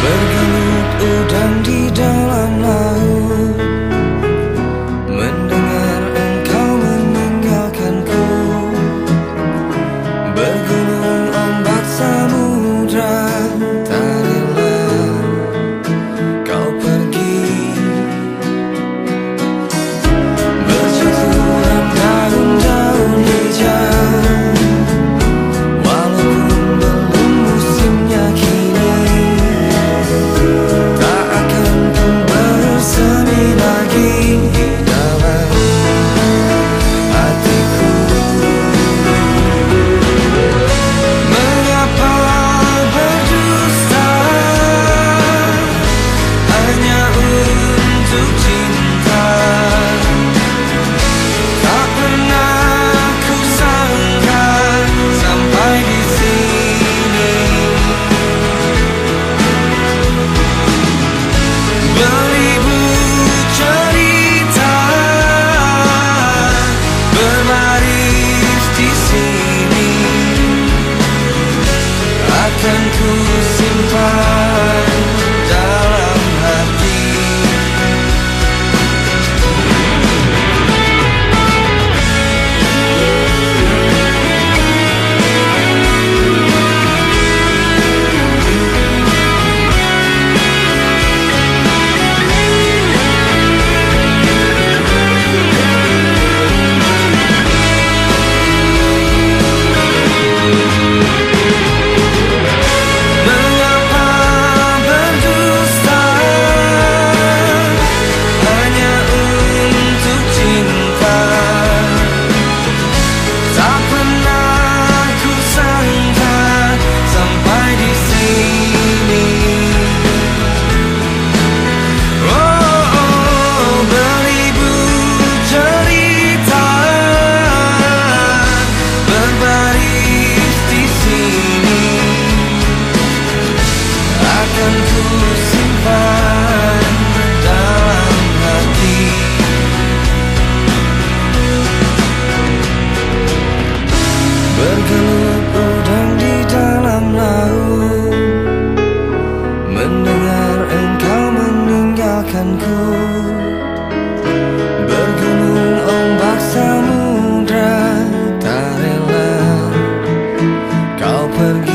Bergelut udang di dalam laut, mendengar engkau meninggalkanku. Bergulung ombak samudra, tak rela kau pergi. Berjatuhan daun-daun hijau, walaupun belum musimnya kini, tak akan pun bersemi lagi di dalam hatiku. Mengapa berdusta hanya untuk cinta? Tak pernah ku sangka sampai di sini. Beribu cerita berbaris di sini, akan ku simpan dalam hati. Mengapa berdusta hanya untuk cinta? Tak pernah ku sangka sampai di sini. Oh, beribu cerita berbaris di sini, akan ku simpan dalam hati. Bergelut udang di dalam laut, mendengar engkau meninggalkanku. Bergunung ombak samudra, tak rela kau pergi.